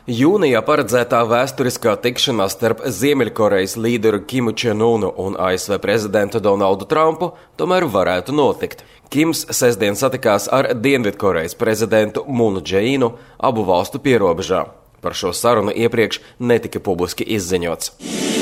Jūnijā paredzētā vēsturiskā tikšanās starp Ziemeļkorejas līderu Kimu Čen-unu un ASV prezidentu Donaldu Trumpu tomēr varētu notikt. Kims sestdien satikās ar Dienvidkorejas prezidentu Munu Džeīnu abu valstu pierobežā. Par šo sarunu iepriekš netika publiski izziņots.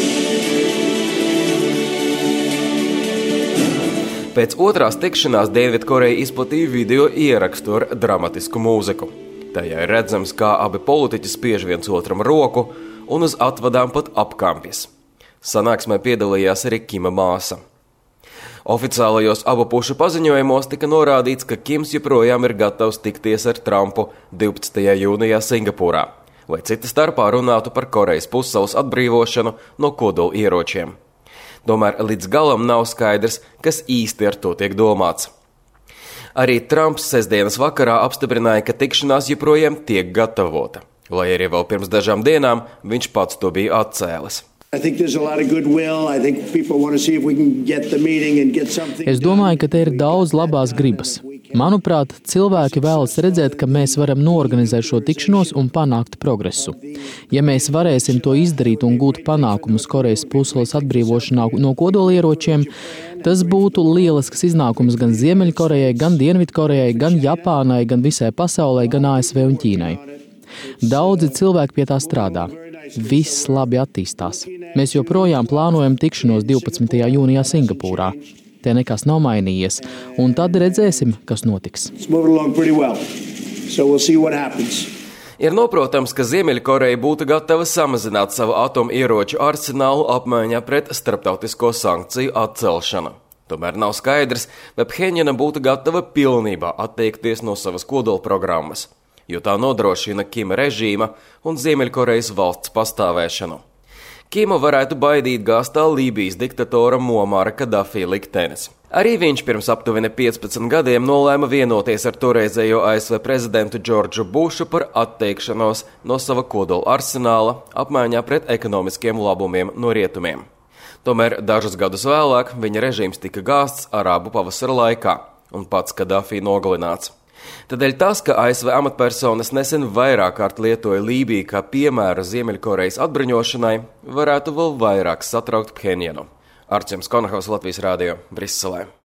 Pēc otrās tikšanās Dienvidkoreja izplatīja video ierakstu ar dramatisku mūziku. Tajā ir redzams, kā abi politiķi spiež viens otram roku un uz atvadām pat apkampjas. Sanāksmē piedalījās arī Kima māsa. Oficiālajos abu pušu paziņojumos tika norādīts, ka Kims joprojām ir gatavs tikties ar Trumpu 12. jūnijā Singapūrā, lai cita starpā runātu par Korejas pussalas atbrīvošanu no kodola ieročiem. Tomēr līdz galam nav skaidrs, kas īsti ar to tiek domāts. Arī Trumps sestdienas vakarā apstiprināja, ka tikšanās joprojām tiek gatavota, lai arī vēl pirms dažām dienām viņš pats to bija atcēlis. Es domāju, ka te ir daudz labās gribas. Manuprāt, cilvēki vēlas redzēt, ka mēs varam noorganizēt šo tikšanos un panākt progresu. Ja mēs varēsim to izdarīt un gūt panākumus Korejas pussalas atbrīvošanā no kodolieročiem, tas būtu lielisks iznākums gan Ziemeļkorejai, gan Dienvidkorejai, gan Japānai, gan visai pasaulē, gan ASV un Ķīnai. Daudzi cilvēki pie tā strādā. Viss labi attīstās. Mēs joprojām plānojam tikšanos 12. jūnijā Singapūrā. Te nekas nav mainījies, un tad redzēsim, kas notiks. Ir noprotams, ka Ziemeļkoreja būtu gatava samazināt savu atomieroču arsenālu apmaiņā pret starptautisko sankciju atcelšanu. Tomēr nav skaidrs, vai Phenjana būtu gatava pilnībā atteikties no savas kodolprogrammas, jo tā nodrošina Kima režīma un Ziemeļkorejas valsts pastāvēšanu. Kimu varētu baidīt gāstā Lībijas diktatora Muamara Kadafī liktenis. Arī viņš pirms aptuveni 15 gadiem nolēma vienoties ar toreizējo ASV prezidentu Džordžu Bušu par atteikšanos no sava kodola arsenāla apmaiņā pret ekonomiskiem labumiem no rietumiem. Tomēr dažus gadus vēlāk viņa režīms tika gāsts Arābu pavasara laikā un pats Kadafī nogalināts. Tādēļ tas, ka ASV amatpersonas nesen vairāk kārt lietoja Lībiju kā piemēru Ziemeļkorejas atbruņošanai, varētu vēl vairāk satraukt Phenjanu. Arčuns Konahaus, Latvijas Rādio, Briselē.